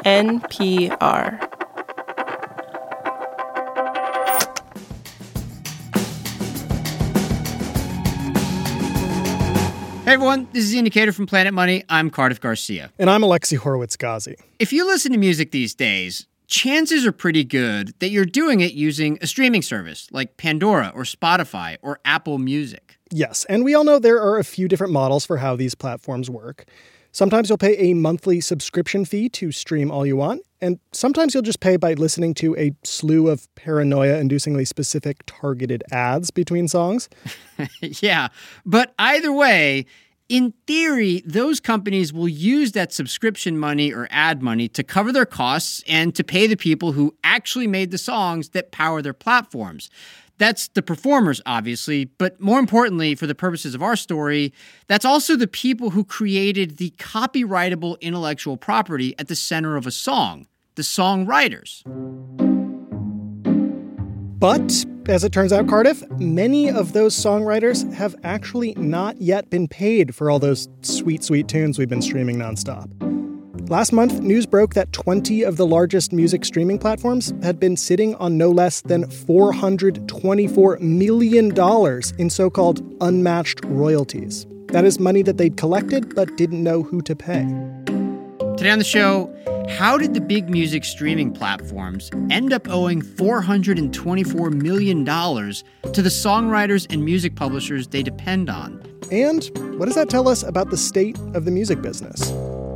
NPR. Hey everyone, this is The Indicator from Planet Money. I'm Cardiff Garcia. And I'm Alexi Horowitz-Ghazi. If you listen to music these days, chances are pretty good that you're doing it using a streaming service like Pandora or Spotify or Apple Music. Yes, and we all know there are a few different models for how these platforms work. Sometimes you'll pay a monthly subscription fee to stream all you want, and sometimes you'll just pay by listening to a slew of paranoia-inducingly specific targeted ads between songs. Yeah, but either way, in theory, those companies will use that subscription money or ad money to cover their costs and to pay the people who actually made the songs that power their platforms. That's the performers, obviously, but more importantly, for the purposes of our story, that's also the people who created the copyrightable intellectual property at the center of a song, the songwriters. But, as it turns out, Cardiff, many of those songwriters have actually not yet been paid for all those sweet, sweet tunes we've been streaming nonstop. Last month, news broke that 20 of the largest music streaming platforms had been sitting on no less than $424 million in so-called unmatched royalties. That is money that they'd collected but didn't know who to pay. Today on the show, how did the big music streaming platforms end up owing $424 million to the songwriters and music publishers they depend on? And what does that tell us about the state of the music business?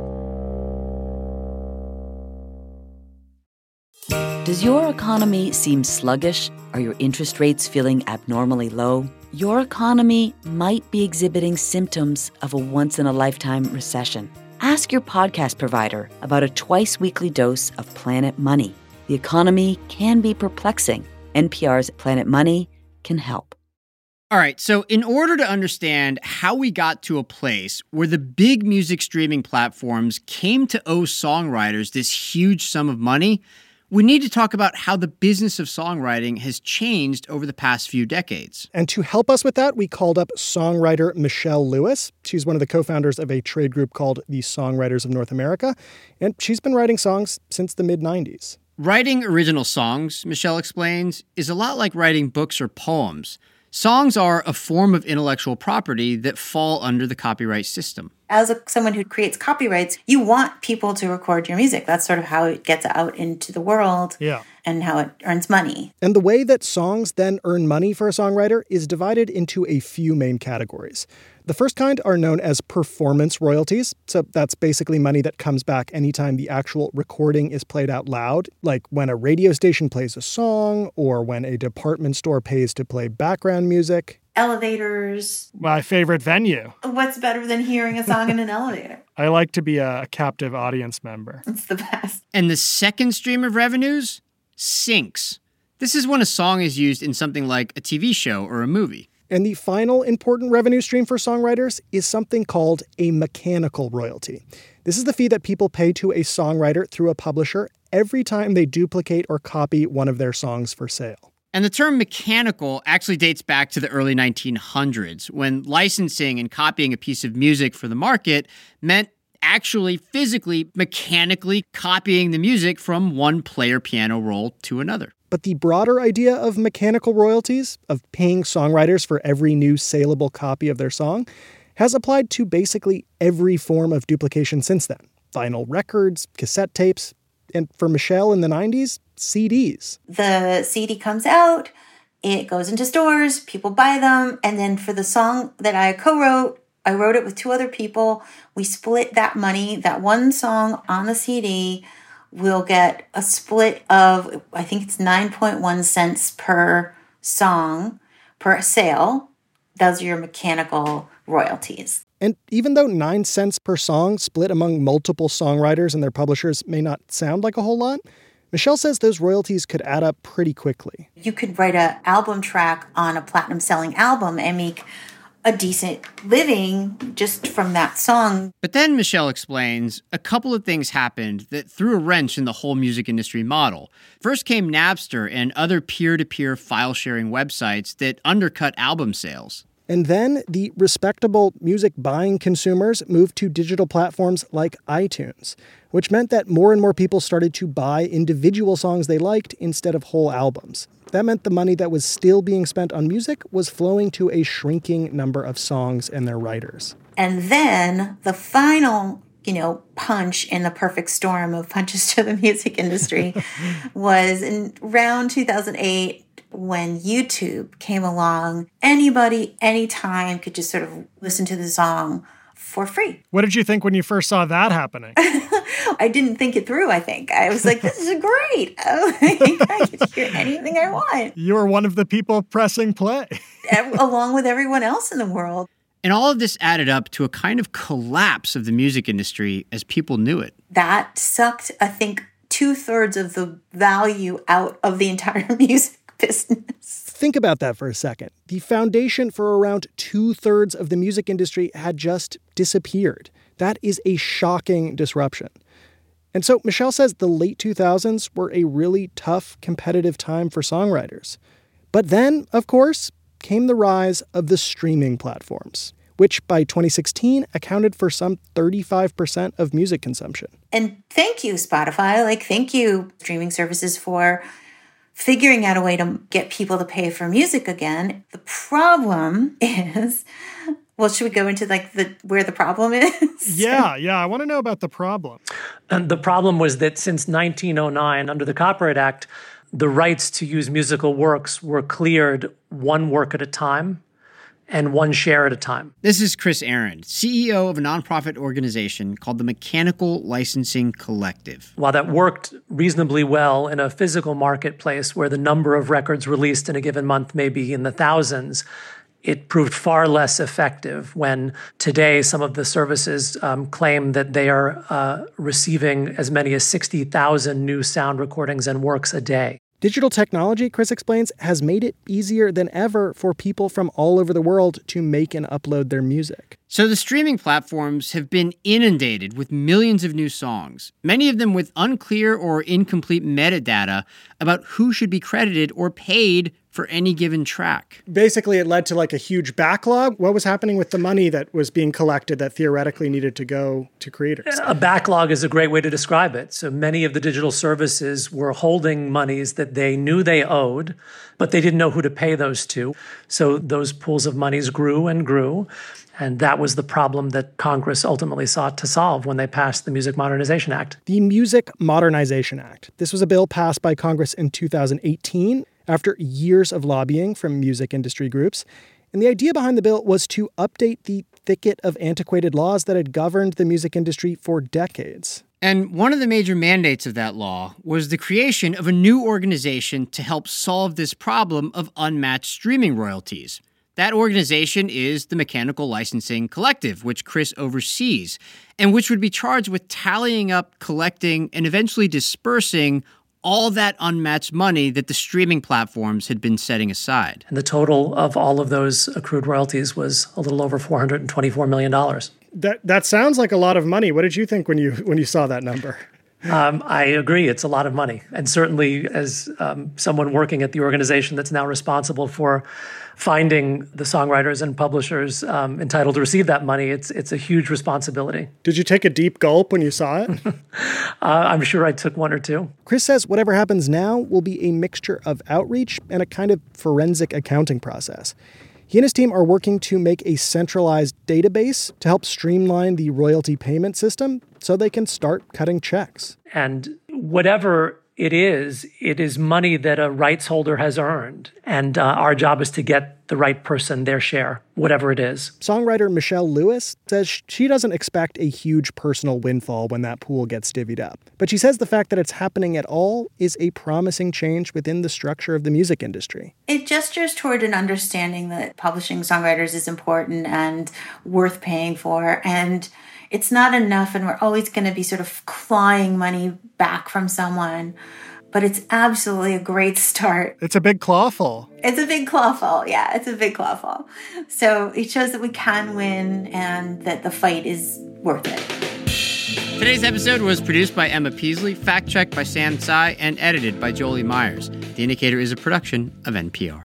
Does your economy seem sluggish? Are your interest rates feeling abnormally low? Your economy might be exhibiting symptoms of a once-in-a-lifetime recession. Ask your podcast provider about a twice-weekly dose of Planet Money. The economy can be perplexing. NPR's Planet Money can help. All right, so in order to understand how we got to a place where the big music streaming platforms came to owe songwriters this huge sum of money, we need to talk about how the business of songwriting has changed over the past few decades. And to help us with that, we called up songwriter Michelle Lewis. She's one of the co-founders of a trade group called the Songwriters of North America, and she's been writing songs since the mid-90s. Writing original songs, Michelle explains, is a lot like writing books or poems. Songs are a form of intellectual property that fall under the copyright system. As someone who creates copyrights, you want people to record your music. That's sort of how it gets out into the world and how it earns money. And the way that songs then earn money for a songwriter is divided into a few main categories. The first kind are known as performance royalties. So that's basically money that comes back anytime the actual recording is played out loud, like when a radio station plays a song or when a department store pays to play background music. Elevators. My favorite venue. What's better than hearing a song in an elevator? I like to be a captive audience member. It's the best. And the second stream of revenues? Syncs. This is when a song is used in something like a TV show or a movie. And the final important revenue stream for songwriters is something called a mechanical royalty. This is the fee that people pay to a songwriter through a publisher every time they duplicate or copy one of their songs for sale. And the term mechanical actually dates back to the early 1900s, when licensing and copying a piece of music for the market meant actually physically, mechanically copying the music from one player piano roll to another. But the broader idea of mechanical royalties, of paying songwriters for every new saleable copy of their song, has applied to basically every form of duplication since then. Vinyl records, cassette tapes, and for Michelle in the 90s, CDs. The CD comes out, it goes into stores, people buy them, and then for the song that I co-wrote, I wrote it with two other people. We split that money, that one song on the CD. We'll get a split of, I think it's 9.1 cents per song per sale. Those are your mechanical royalties. And even though 9 cents per song split among multiple songwriters and their publishers may not sound like a whole lot, Michelle says those royalties could add up pretty quickly. You could write an album track on a platinum-selling album and make a decent living just from that song. But then, Michelle explains, a couple of things happened that threw a wrench in the whole music industry model. First came Napster and other peer-to-peer file-sharing websites that undercut album sales. And then the respectable music-buying consumers moved to digital platforms like iTunes, which meant that more and more people started to buy individual songs they liked instead of whole albums. That meant the money that was still being spent on music was flowing to a shrinking number of songs and their writers. And then the final, punch in the perfect storm of punches to the music industry was in around 2008 when YouTube came along. Anybody, anytime could just sort of listen to the song for free. What did you think when you first saw that happening? I didn't think it through, I think. I was like, this is great. I can hear anything I want. You were one of the people pressing play. Along with everyone else in the world. And all of this added up to a kind of collapse of the music industry as people knew it. That sucked, I think, 2/3 of the value out of the entire music business. Think about that for a second. The foundation for around 2/3 of the music industry had just disappeared. That is a shocking disruption. And so Michelle says the late 2000s were a really tough, competitive time for songwriters. But then, of course, came the rise of the streaming platforms, which by 2016 accounted for some 35% of music consumption. And thank you, Spotify. Thank you, streaming services, for figuring out a way to get people to pay for music again. The problem is, should we go into where the problem is? Yeah, I want to know about the problem. And the problem was that since 1909, under the Copyright Act, the rights to use musical works were cleared one work at a time and one share at a time. This is Chris Aaron, CEO of a nonprofit organization called the Mechanical Licensing Collective. While that worked reasonably well in a physical marketplace where the number of records released in a given month may be in the thousands, it proved far less effective when today some of the services claim that they are receiving as many as 60,000 new sound recordings and works a day. Digital technology, Chris explains, has made it easier than ever for people from all over the world to make and upload their music. So the streaming platforms have been inundated with millions of new songs, many of them with unclear or incomplete metadata about who should be credited or paid for any given track. Basically, it led to a huge backlog. What was happening with the money that was being collected that theoretically needed to go to creators? A backlog is a great way to describe it. So many of the digital services were holding monies that they knew they owed, but they didn't know who to pay those to. So those pools of monies grew and grew. And that was the problem that Congress ultimately sought to solve when they passed the Music Modernization Act. The Music Modernization Act. This was a bill passed by Congress in 2018 after years of lobbying from music industry groups. And the idea behind the bill was to update the thicket of antiquated laws that had governed the music industry for decades. And one of the major mandates of that law was the creation of a new organization to help solve this problem of unmatched streaming royalties. That organization is the Mechanical Licensing Collective, which Chris oversees, and which would be charged with tallying up, collecting, and eventually dispersing all that unmatched money that the streaming platforms had been setting aside. And the total of all of those accrued royalties was a little over $424 million. That sounds like a lot of money. What did you think when you saw that number? I agree. It's a lot of money. And certainly as someone working at the organization that's now responsible for finding the songwriters and publishers entitled to receive that money, it's a huge responsibility. Did you take a deep gulp when you saw it? I'm sure I took one or two. Chris says whatever happens now will be a mixture of outreach and a kind of forensic accounting process. He and his team are working to make a centralized database to help streamline the royalty payment system so they can start cutting checks. And whatever it is money that a rights holder has earned. And our job is to get the right person their share, whatever it is. Songwriter Michelle Lewis says she doesn't expect a huge personal windfall when that pool gets divvied up. But she says the fact that it's happening at all is a promising change within the structure of the music industry. It gestures toward an understanding that publishing songwriters is important and worth paying for. And it's not enough, and we're always going to be sort of clawing money back from someone. But it's absolutely a great start. It's a big clawful. It's a big clawful. Yeah, it's a big clawful. So it shows that we can win and that the fight is worth it. Today's episode was produced by Emma Peasley, fact-checked by Sam Tsai, and edited by Jolie Myers. The Indicator is a production of NPR.